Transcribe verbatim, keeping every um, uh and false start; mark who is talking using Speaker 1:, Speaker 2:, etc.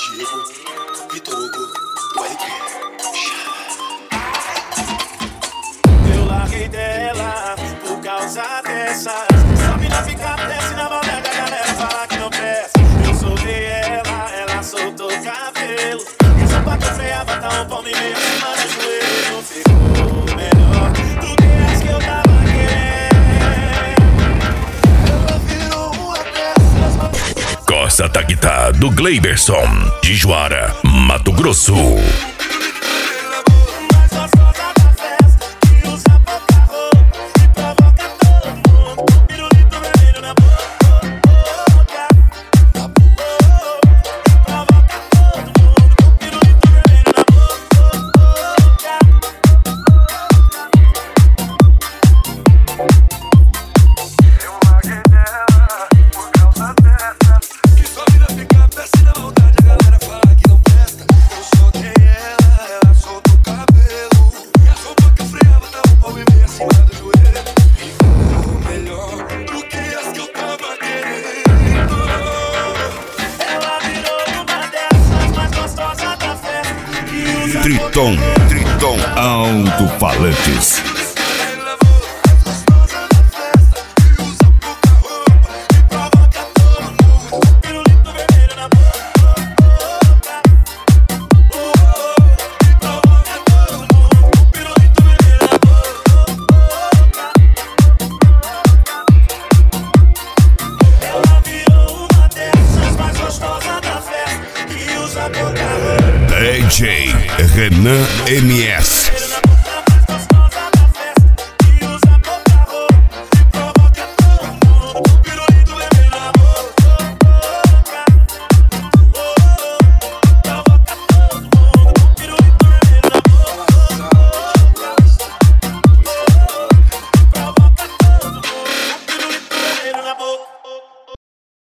Speaker 1: Diego, Vitor Hugo, do R P.
Speaker 2: Eu larguei dela por causa dessas. Sabe não ficar desce na maldade, a galera fala que não presta. Eu soltei ela, ela soltou o cabelo. Essa placa freava, tá um palmo e meio acima do joelho. Ficou melhor do que as que eu tava querendo. Ela virou uma dessas.
Speaker 3: Costa Taquita do Gleiberson, de Juara, Mato Grosso. Triton, Triton Alto-Falantes. D J Renan M S.